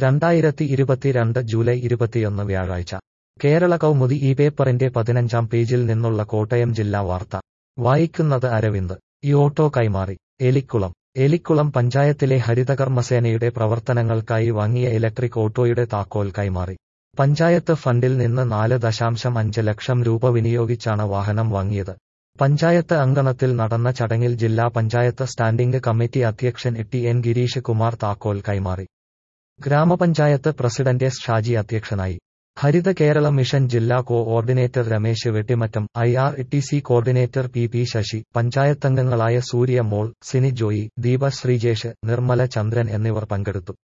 2022 July 21 വ്യാഴാഴ്ച കേരള കൗമുദി ഈ പേപ്പറിന്റെ 15-ാം പേജിൽ നിന്നുള്ള കോട്ടയം ജില്ലാ വാർത്ത വായിക്കുന്നത് അരവിന്ദ്. ഈ ഓട്ടോ കൈമാറി. എലിക്കുളം പഞ്ചായത്തിലെ ഹരിതകർമ്മസേനയുടെ പ്രവർത്തനങ്ങൾക്കായി വാങ്ങിയ ഇലക്ട്രിക് ഓട്ടോയുടെ താക്കോൽ കൈമാറി. പഞ്ചായത്ത് ഫണ്ടിൽ നിന്ന് 4.5 ലക്ഷം രൂപ വിനിയോഗിച്ചാണ് വാഹനം വാങ്ങിയത്. പഞ്ചായത്ത് അങ്കണത്തിൽ നടന്ന ചടങ്ങിൽ ജില്ലാ പഞ്ചായത്ത് സ്റ്റാൻഡിംഗ് കമ്മിറ്റി അധ്യക്ഷൻ ടി.എൻ. ഗിരീഷ് കുമാർ താക്കോൽ കൈമാറി. Gram panchayat president S. ഷാജി അധ്യക്ഷനായി. ഹരിത കേരള മിഷൻ ജില്ലാ coordinator Ramesh Vettimattam, IRTC coordinator P Sasi, പഞ്ചായത്തംഗങ്ങളായ സൂര്യ മോൾ, സിനി ജോയി, ദീപ ശ്രീജേഷ്, നിർമ്മല ചന്ദ്രൻ എന്നിവർ പങ്കെടുത്തു.